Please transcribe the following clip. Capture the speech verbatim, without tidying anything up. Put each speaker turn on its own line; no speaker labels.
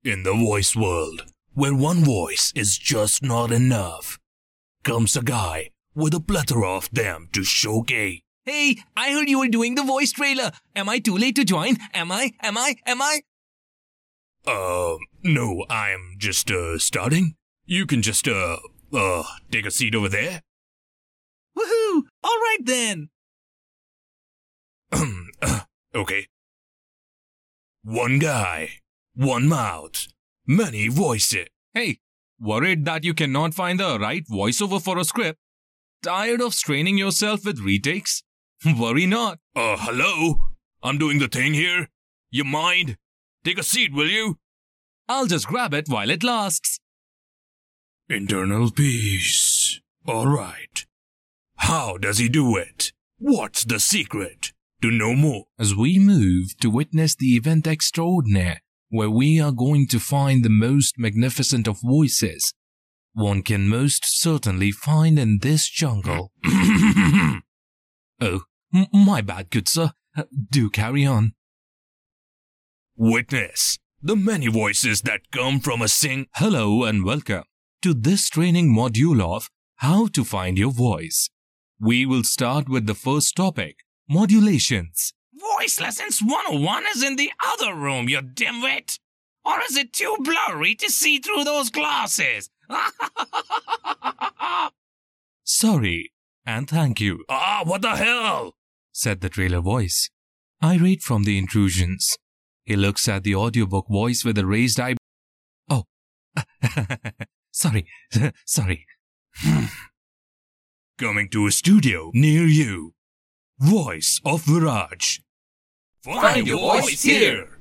In the voice world, where one voice is just not enough, comes a guy with a plethora of them to showcase.
Hey, I heard you were doing the voice trailer. Am I too late to join? Am I? Am I? Am I?
Uh, no, I'm just, uh, starting. You can just, uh, uh, take a seat over there.
Woohoo! All right then.
uh, okay. One guy, one mouth, many voices.
Hey, worried that you cannot find the right voiceover for a script? Tired of straining yourself with retakes? Worry not.
Uh, hello? I'm doing the thing here. You mind? Take a seat, will you?
I'll just grab it while it lasts.
Internal peace. All right. How does he do it? What's the secret? To know more.
As we move to witness the event extraordinaire, where we are going to find the most magnificent of voices, one can most certainly find in this jungle. Oh, m- my bad, good sir. Uh, do carry on.
Witness the many voices that come from a sing.
Hello and welcome to this training module of How to Find Your Voice. We will start with the first topic, modulations.
Voice Lessons one oh one is in the other room, you dimwit. Or is it too blurry to see through those glasses?
Sorry, and thank you.
Ah, what the hell?
Said the trailer voice, irate from the intrusions. He looks at the audiobook voice with a raised eyebrow. Oh, sorry, sorry.
Coming to a studio near you. Voice of Viraj.
Find your voice here.